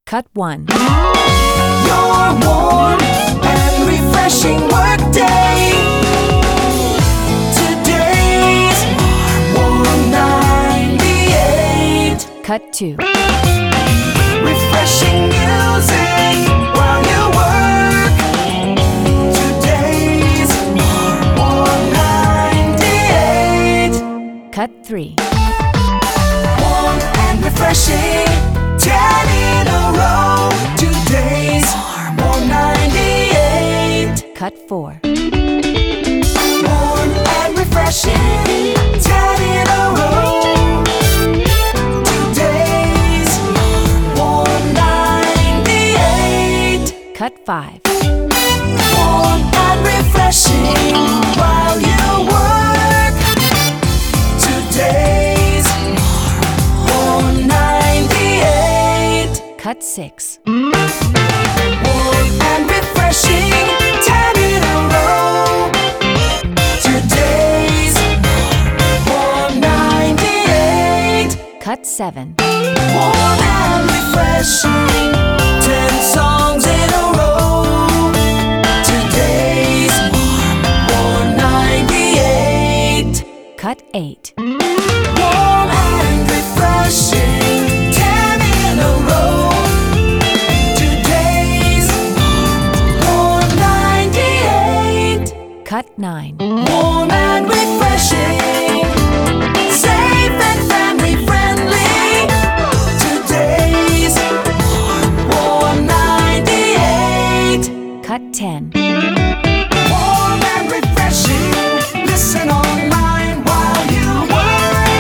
Cut 1. Your warm and refreshing workday. Today's warm 98. Cut 2. Refreshing music while you work. Today's warm 98. Cut 3. Warm and refreshing, 10 in a row. Today's warm 98. Cut 4. Warm and refreshing, 10 in a row. Today's warm 98. Cut 5. Warm and refreshing while you work. Today's warm 98. Cut 6. Warm and refreshing, 10 in a row. Today's warm 98. Cut 7. Warm and refreshing, 10 songs in a row. Today's warm 98. Cut 8. Warm and refreshing, 10 in a row. Today's warm 98. Cut 9. Warm and refreshing, safe and family friendly. Today's warm 98. Cut 10. Warm and refreshing, listen online while you work.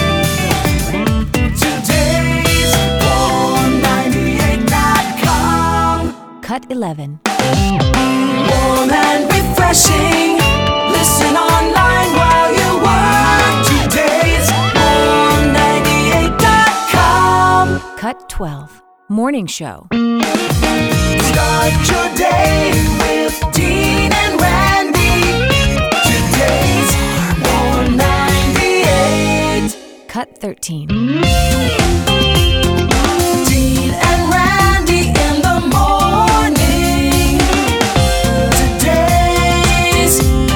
Today's warm98.com. Cut 11. Warm and refreshing, listen online while you work. Today's warm98.com. Cut 12. Morning Show. Start your day with Dean and Randy. Today's warm 98. Cut 13. Dean and Randy in the morning. Today's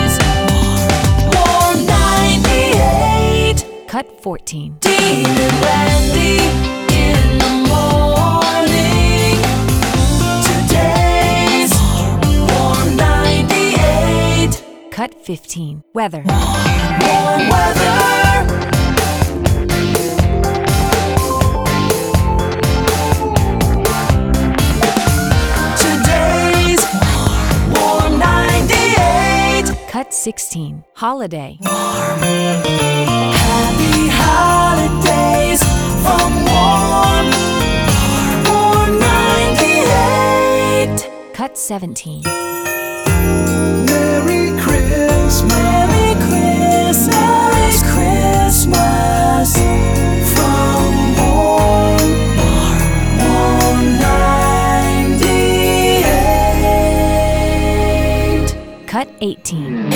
warm 98. Cut 14. Dean and Randy in the morning. Today's warm 98. Cut 15. Weather. Warm weather. Today's warm 98. Cut 16. Holiday. Happy holidays from warm 98. Cut 17. Merry Christmas, Merry Christmas, Merry Christmas from warm 98. Cut 18.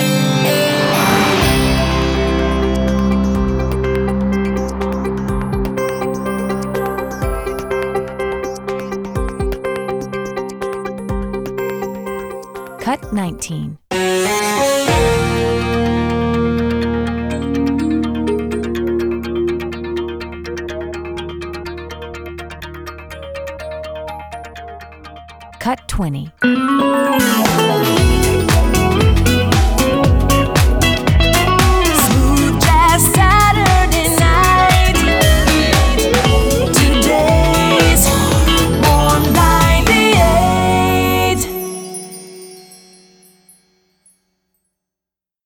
Cut 19. Cut 20.